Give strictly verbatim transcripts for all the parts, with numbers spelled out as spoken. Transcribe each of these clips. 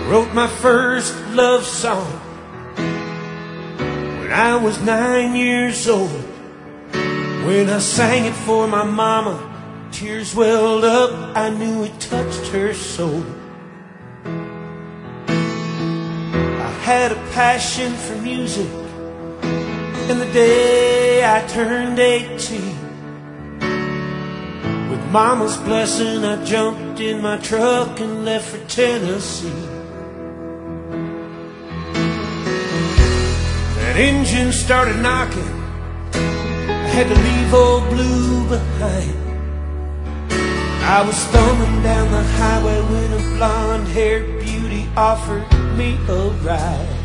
Wrote my first love song when I was nine years old. When I sang it for my mama, tears welled up, I knew it touched her soul. I had a passion for music, and the day I turned eighteen, with mama's blessing, I jumped in my truck and left for Tennessee. That engine started knocking, I had to leave old Blue behind. I was thumbing down the highway when a blonde-haired beauty offered me a ride.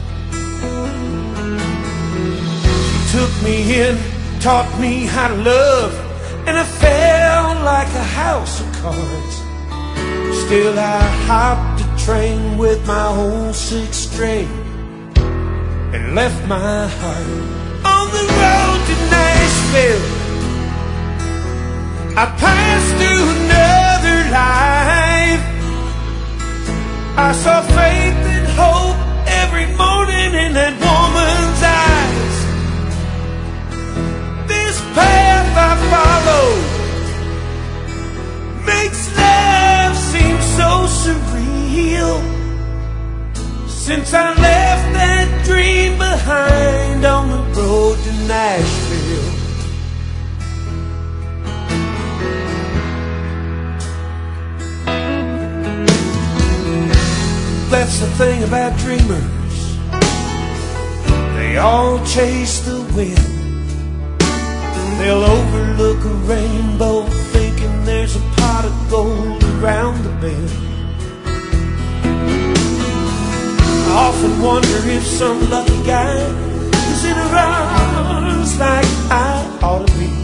She took me in, taught me how to love, and I felt like a house of cards. Still I hopped a train with my old sixth string and left my heart on the road to Nashville. I passed through another life. I saw faith and hope every morning in that woman's eyes. This path I follow makes love seem so surreal. Since I left that dream behind on the road to Nashville. That's the thing about dreamers, they all chase the wind. They'll overlook a rainbow thinking there's a pot of gold around the bend. I often wonder if some lucky guy is in her arms like I ought to be.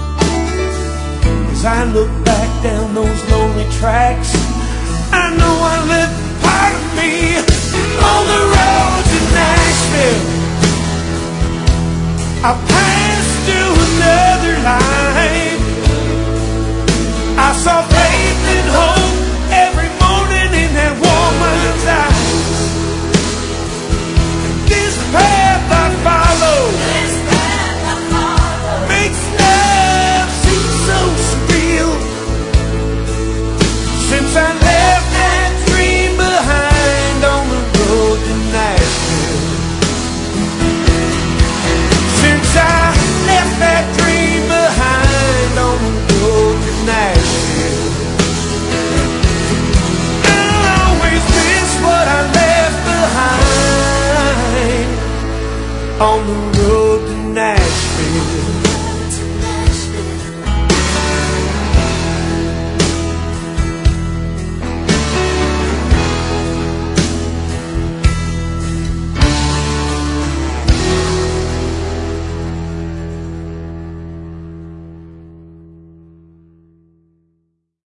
As I look back down those lonely tracks, I know I left part of me on the road to Nashville. I passed through another life. I saw faith and hope every morning in that woman's eyes. This path I follow, this path I follow makes love seem so surreal. Since I left that dream behind on the road to Nashville. Since I left that dream behind on the road to Nashville. I'll always miss what I left behind on the road to Nashville.